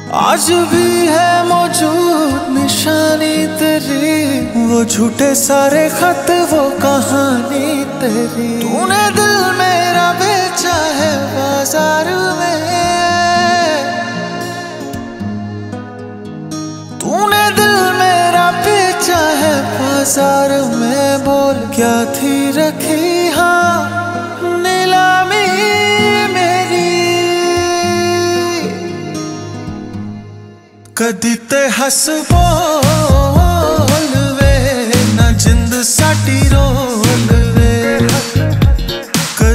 आज भी है मौजूद निशानी तेरी, वो झूठे सारे खत वो कहानी तेरी। तूने दिल मेरा बेचा है बाजार में, तूने दिल मेरा बेचा है बाजार में। बोल क्या थी रखी हाँ नीलामी मेरी, कदी ते हस बोल वे ना जिंद साटी रोल वे।